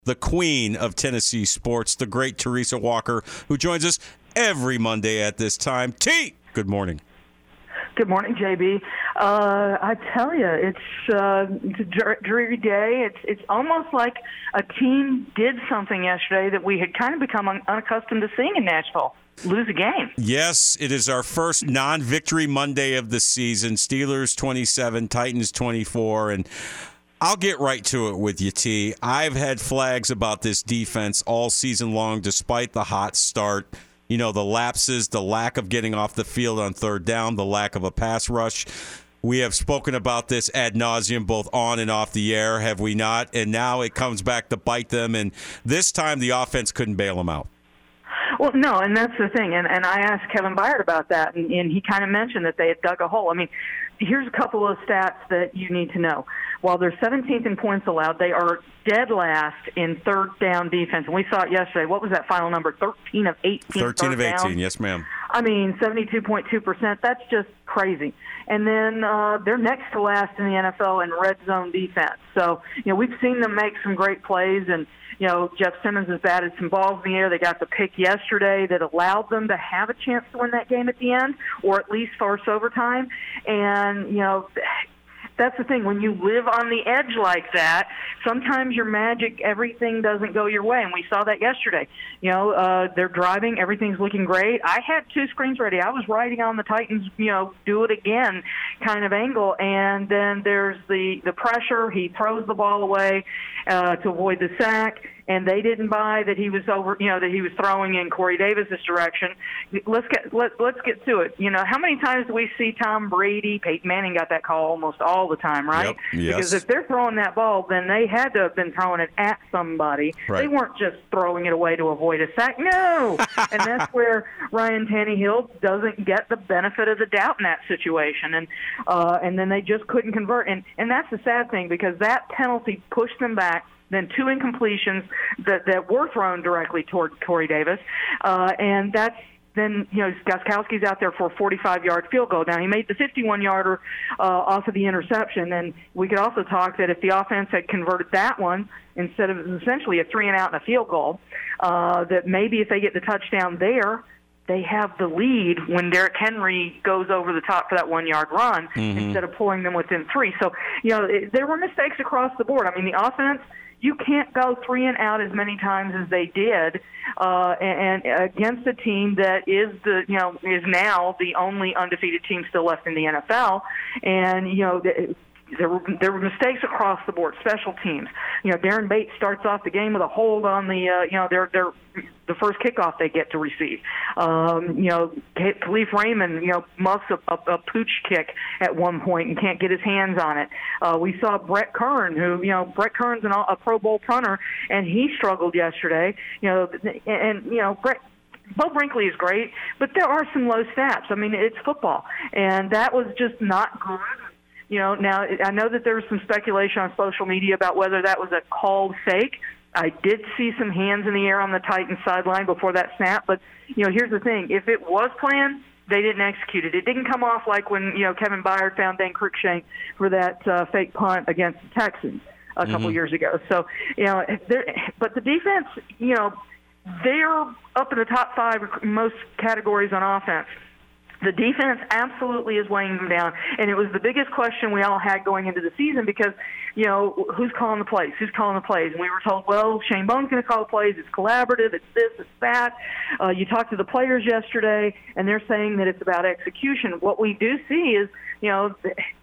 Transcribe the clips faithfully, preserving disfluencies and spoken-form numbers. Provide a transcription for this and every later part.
the queen of Tennessee sports, the great Teresa Walker, who joins us every Monday at this time. T, good morning. Good morning, J B. Uh, I tell you, it's, uh, it's a dreary day. It's it's almost like a team did something yesterday that we had kind of become un- unaccustomed to seeing in Nashville. Lose a game. Yes, it is our first non-victory Monday of the season. Steelers twenty-seven, Titans twenty-four, and I'll get right to it with you, T. I've had flags about this defense all season long, despite the hot start. You know, the lapses, the lack of getting off the field on third down, the lack of a pass rush. We have spoken about this ad nauseum, both on and off the air, have we not? And now it comes back to bite them, and this time the offense couldn't bail them out. Well, no, and that's the thing. And, and I asked Kevin Byard about that, and, and he kind of mentioned that they had dug a hole. I mean, here's a couple of stats that you need to know. While they're seventeenth in points allowed, they are dead last in third down defense. And we saw it yesterday. What was that final number? thirteen of eighteen. thirteen of eighteen, down? Yes, ma'am. I mean, seventy-two point two percent. That's just crazy. And then uh, they're next to last in the N F L in red zone defense. So, you know, we've seen them make some great plays. And, you know, Jeff Simmons has batted some balls in the air. They got the pick yesterday that allowed them to have a chance to win that game at the end, or at least force overtime. And, you know, that's the thing. When you live on the edge like that, sometimes your magic, everything doesn't go your way. And we saw that yesterday. You know, uh, they're driving. Everything's looking great. I had two screens ready. I was writing on the Titans, you know, do it again kind of angle. And then there's the, the pressure. He throws the ball away uh, to avoid the sack. And they didn't buy that he was over, you know, that he was throwing in Corey Davis's direction. Let's get let let's get to it. You know, how many times do we see Tom Brady? Peyton Manning got that call almost all the time, right? Yep. Yes. Because if they're throwing that ball, then they had to have been throwing it at somebody. Right. They weren't just throwing it away to avoid a sack. No, and that's where Ryan Tannehill doesn't get the benefit of the doubt in that situation, and uh, and then they just couldn't convert. And and that's the sad thing, because that penalty pushed them back. Then two incompletions that, that were thrown directly toward Corey Davis. Uh, and that's then, you know, Gostkowski's out there for a forty-five-yard field goal. Now, he made the fifty-one-yarder uh, off of the interception. And we could also talk that if the offense had converted that one instead of essentially a three-and-out and a field goal, uh, that maybe if they get the touchdown there, they have the lead when Derrick Henry goes over the top for that one-yard run mm-hmm. instead of pulling them within three. So, you know, it, there were mistakes across the board. I mean, the offense, you can't go three and out as many times as they did, uh, and, and against a team that is the, you know, is now the only undefeated team still left in the N F L. And, you know, the, There were, there were mistakes across the board. Special teams. You know, Darren Bates starts off the game with a hold on the, uh, you know, their their the first kickoff they get to receive. Um, you know, Khalif Raymond, you know, muffs a, a, a pooch kick at one point and can't get his hands on it. Uh, we saw Brett Kern, who, you know, Brett Kern's an, a Pro Bowl punter, and he struggled yesterday. You know, and, and you know, Brett. Bo Brinkley is great, but there are some low snaps. I mean, it's football, and that was just not good. You know, now I know that there was some speculation on social media about whether that was a called fake. I did see some hands in the air on the Titans sideline before that snap, but, you know, here's the thing. If it was planned, they didn't execute it. It didn't come off like when, you know, Kevin Byard found Dan Cruikshank for that uh, fake punt against the Texans a couple mm-hmm. years ago. So, you know, but the defense, you know, they're up in the top five most categories on offense. The defense absolutely is weighing them down, and it was the biggest question we all had going into the season because, you know, who's calling the plays? Who's calling the plays? And we were told, well, Shane Bone's going to call the plays. It's collaborative. It's this. It's that. Uh, you talked to the players yesterday, and they're saying that it's about execution. What we do see is, you know,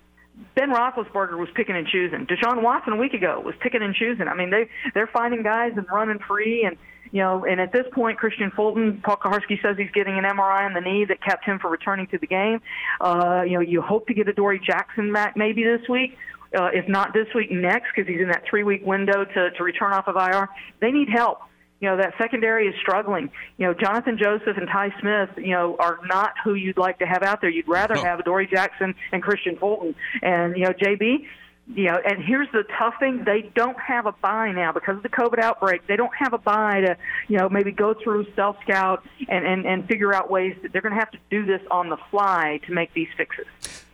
Ben Roethlisberger was picking and choosing. Deshaun Watson a week ago was picking and choosing. I mean, they, they're finding guys and running free, and You know, and at this point, Christian Fulton, Paul Kaharski says he's getting an M R I on the knee that kept him from returning to the game. Uh, you know, you hope to get a Dory Jackson back maybe this week. Uh, if not this week, next, because he's in that three-week window to, to return off of I R. They need help. You know, that secondary is struggling. You know, Jonathan Joseph and Ty Smith, you know, are not who you'd like to have out there. You'd rather have Dory Jackson and Christian Fulton. And, you know, J B, you know, and here's the tough thing. They don't have a bye now because of the COVID outbreak. They don't have a bye to, you know, maybe go through self-scout and, and, and figure out ways that they're going to have to do this on the fly to make these fixes.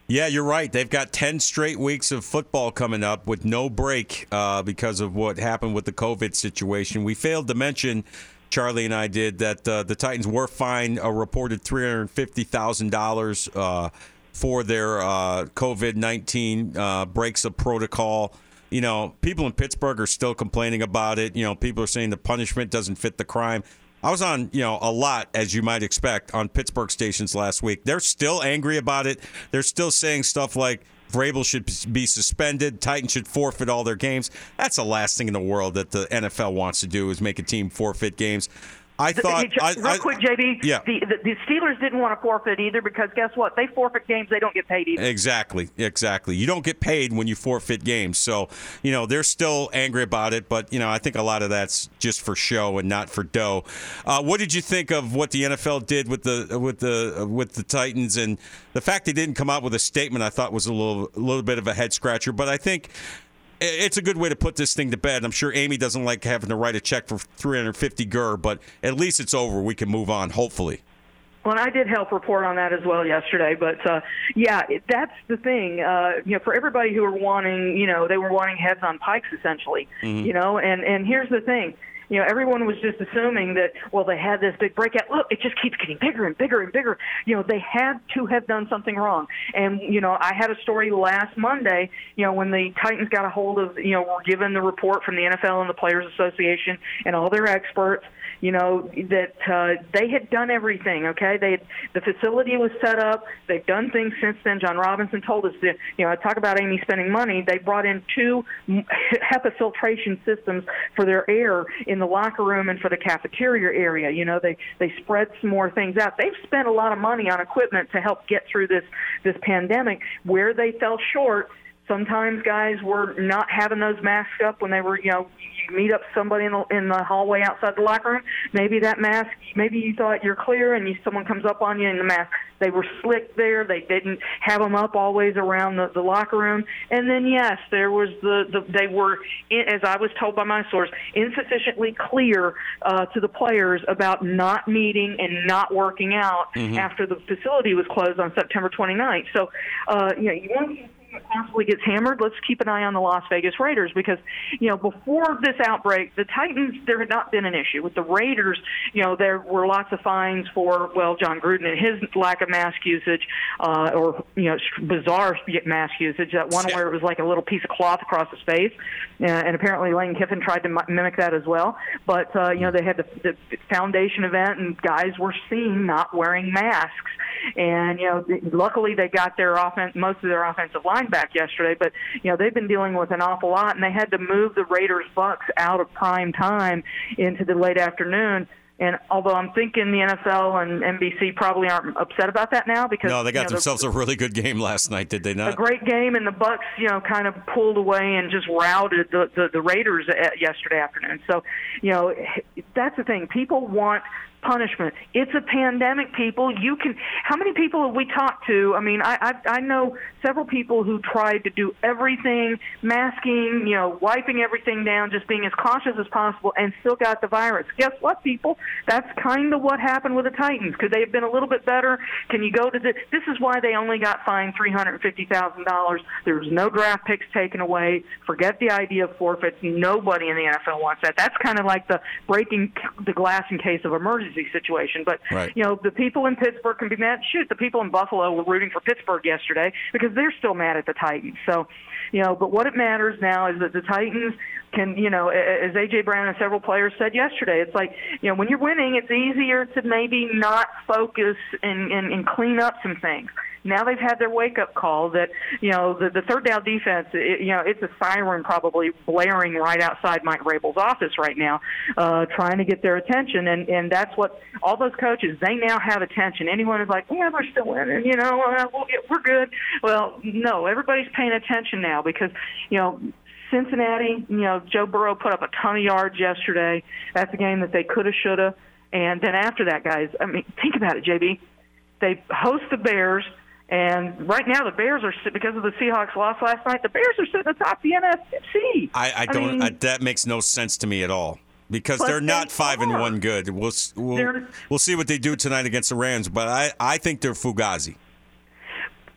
Yeah, you're right. They've got ten straight weeks of football coming up with no break uh, because of what happened with the COVID situation. We failed to mention, Charlie and I did, that uh, the Titans were fined a reported three hundred fifty thousand dollars uh, for their uh, COVID nineteen uh, breaks of protocol. You know, people in Pittsburgh are still complaining about it. You know, people are saying the punishment doesn't fit the crime. I was on, you know, a lot, as you might expect, on Pittsburgh stations last week. They're still angry about it. They're still saying stuff like Vrabel should be suspended, Titans should forfeit all their games. That's the last thing in the world that the N F L wants to do, is make a team forfeit games. I thought, hey, I, real I, quick, J B. Yeah. The, the the Steelers didn't want to forfeit either, because guess what? They forfeit games, they don't get paid either. Exactly, exactly. You don't get paid when you forfeit games, so you know they're still angry about it. But you know, I think a lot of that's just for show and not for dough. Uh, what did you think of what the N F L did with the with the with the Titans, and the fact they didn't come out with a statement? I thought was a little a little bit of a head scratcher, but I think it's a good way to put this thing to bed. I'm sure Amy doesn't like having to write a check for three hundred fifty G R, but at least it's over. We can move on, hopefully. Well, and I did help report on that as well yesterday. But, uh, yeah, it, that's the thing. Uh, you know, for everybody who were wanting, you know, they were wanting heads on pikes, essentially. Mm-hmm. You know, and, and here's the thing. You know, everyone was just assuming that, well, they had this big breakout. Look, it just keeps getting bigger and bigger and bigger. You know, they had to have done something wrong. And, you know, I had a story last Monday, you know, when the Titans got a hold of, you know, were given the report from the N F L and the Players Association and all their experts, you know, that uh, they had done everything, okay? They had, the facility was set up. They've done things since then. John Robinson told us that, you know, I talk about Amy spending money. They brought in two HEPA filtration systems for their air in the locker room and for the cafeteria area. You know, they, they spread some more things out. They've spent a lot of money on equipment to help get through this, this pandemic. Where they fell short, sometimes guys were not having those masks up when they were, you know, you meet up somebody in the, in the hallway outside the locker room. Maybe that mask, maybe you thought you're clear and you, someone comes up on you in the mask. They were slick there. They didn't have them up always around the, the locker room. And then, yes, there was the, the they were, as I was told by my source, insufficiently clear uh, to the players about not meeting and not working out mm-hmm. after the facility was closed on September twenty-ninth. So, uh, you know, you want to possibly gets hammered, let's keep an eye on the Las Vegas Raiders, because, you know, before this outbreak, the Titans, there had not been an issue. With the Raiders, you know, there were lots of fines for, well, John Gruden and his lack of mask usage, uh, or, you know, bizarre mask usage. That one where it was like a little piece of cloth across his face, uh, and apparently Lane Kiffin tried to mimic that as well. But, uh, you know, they had the, the foundation event, and guys were seen not wearing masks. And, you know, luckily they got their offense, most of their offensive line back yesterday, but, you know, they've been dealing with an awful lot, and they had to move the Raiders-Bucks out of prime time into the late afternoon. And although I'm thinking the N F L and N B C probably aren't upset about that now, because no, they got you know, themselves the, a really good game last night, did they not? A great game, and the Bucks, you know, kind of pulled away and just routed the the, the Raiders at yesterday afternoon. So, you know, that's the thing. People want punishment. It's a pandemic, people. You can. How many people have we talked to? I mean, I, I I know several people who tried to do everything, masking, you know, wiping everything down, just being as cautious as possible, and still got the virus. Guess what, people? That's kind of what happened with the Titans. Could they have been a little bit better? Can you go to the? This is why they only got fined three hundred fifty thousand dollars. There was no draft picks taken away. Forget the idea of forfeits. Nobody in the N F L wants that. That's kind of like the breaking the glass in case of emergency situation. But, right. you know, the people in Pittsburgh can be mad. Shoot, the people in Buffalo were rooting for Pittsburgh yesterday because they're still mad at the Titans. So, you know, but what it matters now is that the Titans can, you know, as A J. Brown and several players said yesterday, it's like, you know, when you're winning, it's easier to maybe not focus and, and, and clean up some things. Now they've had their wake-up call that, you know, the, the third down defense, it, you know, it's a siren probably blaring right outside Mike Vrabel's office right now, uh, trying to get their attention. And, and that's what all those coaches, they now have attention. Anyone is like, yeah, we're still winning, you know, uh, we'll get, we're good. Well, no, everybody's paying attention now because, you know, Cincinnati, you know, Joe Burrow put up a ton of yards yesterday. That's a game that they could have, should have. And then after that, guys, I mean, think about it, J B. They host the Bears. And right now, the Bears are, because of the Seahawks loss last night, the Bears are sitting atop the N F C. I, I don't. I mean, I, that makes no sense to me at all because they're not they five are. and one good. We'll we'll, we'll see what they do tonight against the Rams, but I, I think they're Fugazi.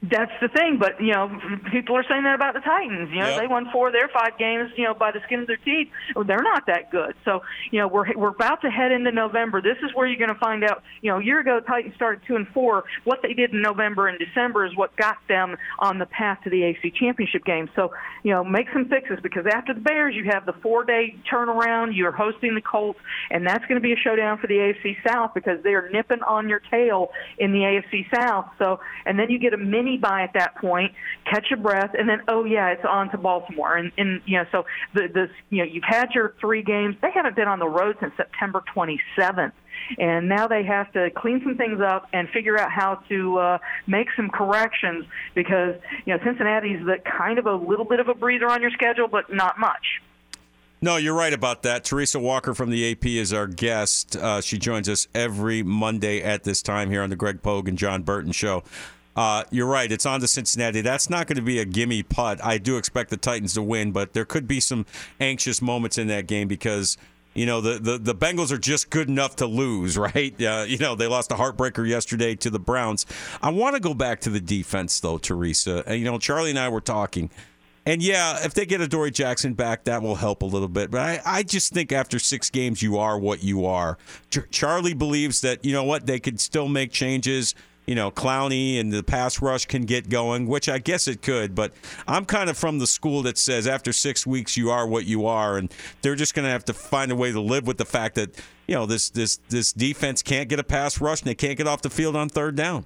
That's the thing, but, you know, people are saying that about the Titans. You know, yep. They won four of their five games, you know, by the skin of their teeth. They're not that good. So, you know, we're we're about to head into November. This is where you're going to find out, you know, a year ago, Titans started two and four. What they did in November and December is what got them on the path to the A F C Championship game. So, you know, make some fixes, because after the Bears, you have the four-day turnaround. You're hosting the Colts, and that's going to be a showdown for the A F C South, because they are nipping on your tail in the A F C South. So, and then you get a mini bye at that point, catch your breath, and then, oh yeah, it's on to Baltimore. And, and you know, so the, the you know, you've had your three games. They haven't been on the road since September twenty-seventh. And now they have to clean some things up and figure out how to uh, make some corrections, because, you know, Cincinnati's the kind of a little bit of a breather on your schedule, but not much. No, you're right about that. Teresa Walker from the A P is our guest. Uh, she joins us every Monday at this time here on the Greg Pogue and John Burton Show. Uh, you're right. It's on to Cincinnati. That's not going to be a gimme putt. I do expect the Titans to win, but there could be some anxious moments in that game, because, you know, the, the, the Bengals are just good enough to lose, right? Uh, you know, they lost a heartbreaker yesterday to the Browns. I want to go back to the defense, though, Teresa. And, you know, Charlie and I were talking. And, yeah, if they get Adoree Jackson back, that will help a little bit. But I, I just think after six games, you are what you are. Ch- Charlie believes that, you know what, they could still make changes. You know, Clowney and the pass rush can get going, which I guess it could. But I'm kind of from the school that says after six weeks, you are what you are. And they're just going to have to find a way to live with the fact that, you know, this this this defense can't get a pass rush and they can't get off the field on third down.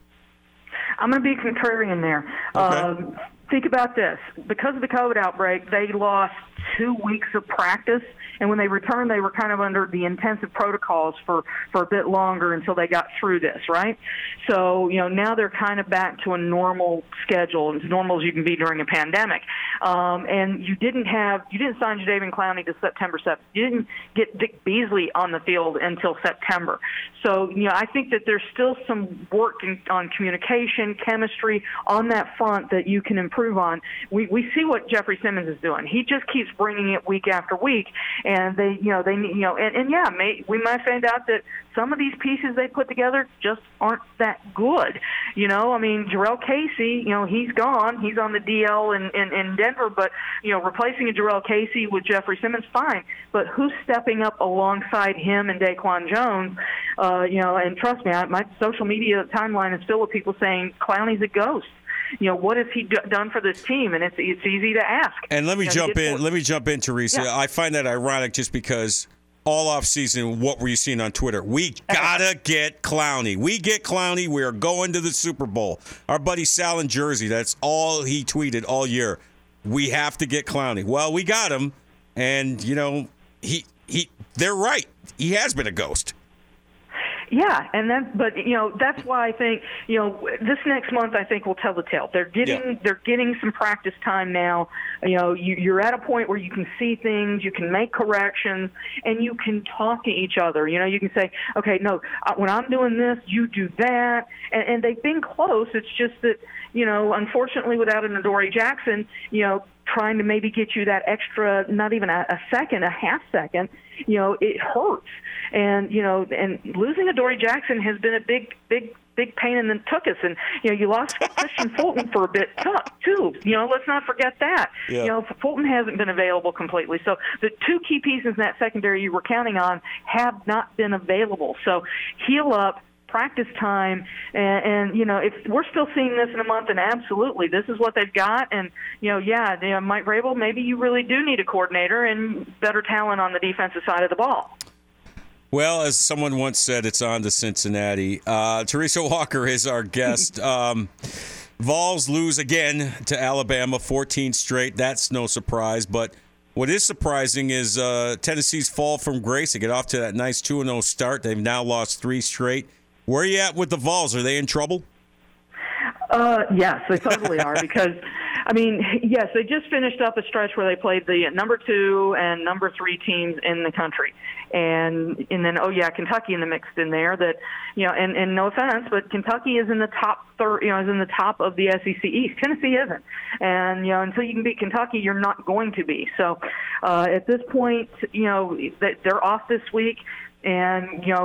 I'm going to be contrarian there. Okay. Um, think about this. Because of the COVID outbreak, they lost two weeks of practice. And when they returned, they were kind of under the intensive protocols for, for a bit longer until they got through this, right? So, you know, now they're kind of back to a normal schedule, as normal as you can be during a pandemic. Um, and you didn't have, you didn't sign Jadeveon Clowney to September seventh. You didn't get Vic Beasley on the field until September. So, you know, I think that there's still some work in, on communication, chemistry on that front that you can improve on. We we see what Jeffrey Simmons is doing. He just keeps bringing it week after week. And they, you know, they, you know, and, and yeah, may, we might find out that some of these pieces they put together just aren't that good. You know, I mean, Jarrell Casey, you know, he's gone. He's on the D L in, in, in Denver, but, you know, replacing a Jarrell Casey with Jeffrey Simmons, fine. But who's stepping up alongside him and Daquan Jones? Uh, you know, and trust me, I, my social media timeline is filled with people saying Clowney's a ghost. You know, what has he d- done for this team? And it's it's easy to ask. And let me you know, jump in. More. Let me jump in, Teresa. Yeah. I find that ironic just because all off season, what were you seeing on Twitter? We gotta get Clowney. We get Clowney. We are going to the Super Bowl. Our buddy Sal in Jersey. That's all he tweeted all year. We have to get Clowney. Well, we got him, and you know he he. They're right. He has been a ghost. Yeah, and that, but you know, that's why I think, you know, this next month I think will tell the tale. They're getting yeah. they're getting some practice time now. You know, you, you're at a point where you can see things, you can make corrections, and you can talk to each other. You know, you can say, okay, no, when I'm doing this, you do that, and, and they've been close. It's just that, you know, unfortunately, without an Adoree Jackson, you know, trying to maybe get you that extra, not even a, a second, a half second, you know, it hurts. And, you know, and losing Adoree Jackson has been a big, big, big pain in the tuchus. And, you know, you lost Christian Fulton for a bit, too. You know, let's not forget that. Yeah. You know, Fulton hasn't been available completely. So the two key pieces in that secondary you were counting on have not been available. So heal up. Practice time, and, and you know, if we're still seeing this in a month, and absolutely, this is what they've got. And you know, yeah, you know, Mike Vrabel, maybe you really do need a coordinator and better talent on the defensive side of the ball. Well, as someone once said, it's on to Cincinnati. Uh, Teresa Walker is our guest. um, Vols lose again to Alabama, fourteen straight. That's no surprise, but what is surprising is uh, Tennessee's fall from grace. They get off to that nice two and oh start. They've now lost three straight. Where are you at with the Vols? Are they in trouble? Uh, yes, they totally are because, I mean, yes, they just finished up a stretch where they played the number two and number three teams in the country. And and then, oh, yeah, Kentucky in the mixed in there that, you know, and, and no offense, but Kentucky is in the top third, you know, is in the top of the S E C East. Tennessee isn't. And, you know, until you can beat Kentucky, you're not going to be. So uh, at this point, you know, they're off this week. And, you know,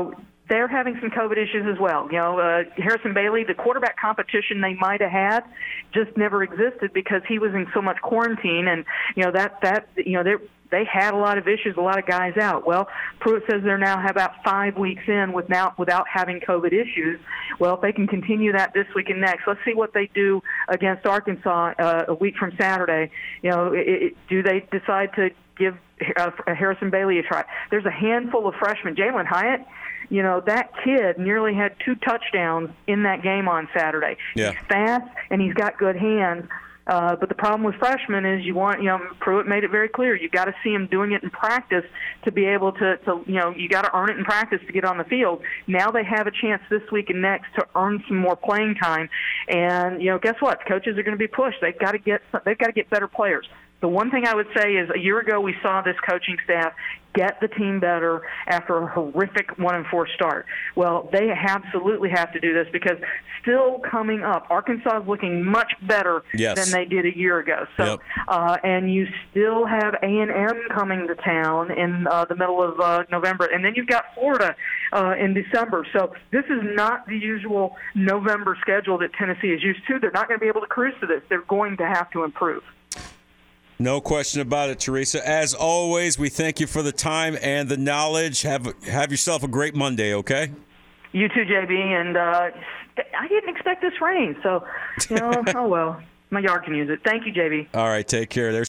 they're having some COVID issues as well. You know, uh, Harrison Bailey, the quarterback competition they might have had just never existed because he was in so much quarantine, and you know that that you know they they had a lot of issues, a lot of guys out. Well, Pruitt says they're now about five weeks in with now, without having COVID issues. Well, if they can continue that this week and next, let's see what they do against Arkansas uh, a week from Saturday. You know, it, it, do they decide to give uh, Harrison Bailey a try? There's a handful of freshmen. Jalen Hyatt, you know, that kid nearly had two touchdowns in that game on Saturday. Yeah. He's fast, and he's got good hands. Uh, but the problem with freshmen is you want, you know, Pruitt made it very clear. You've got to see him doing it in practice to be able to, to you know, you got to earn it in practice to get on the field. Now they have a chance this week and next to earn some more playing time. And, you know, guess what? Coaches are going to be pushed. They've got to get, they've got to get better players. The one thing I would say is a year ago we saw this coaching staff get the team better after a horrific one and four start. Well, they absolutely have to do this because still coming up, Arkansas is looking much better yes. than they did a year ago. So, yep. uh, and you still have A and M coming to town in uh, the middle of uh, November, and then you've got Florida uh, in December. So this is not the usual November schedule that Tennessee is used to. They're not going to be able to cruise to this. They're going to have to improve. No question about it, Teresa. As always, we thank you for the time and the knowledge. Have have yourself a great Monday, okay? You too, J B. And uh, I didn't expect this rain, so, you know, oh well. My yard can use it. Thank you, J B. All right, take care. There's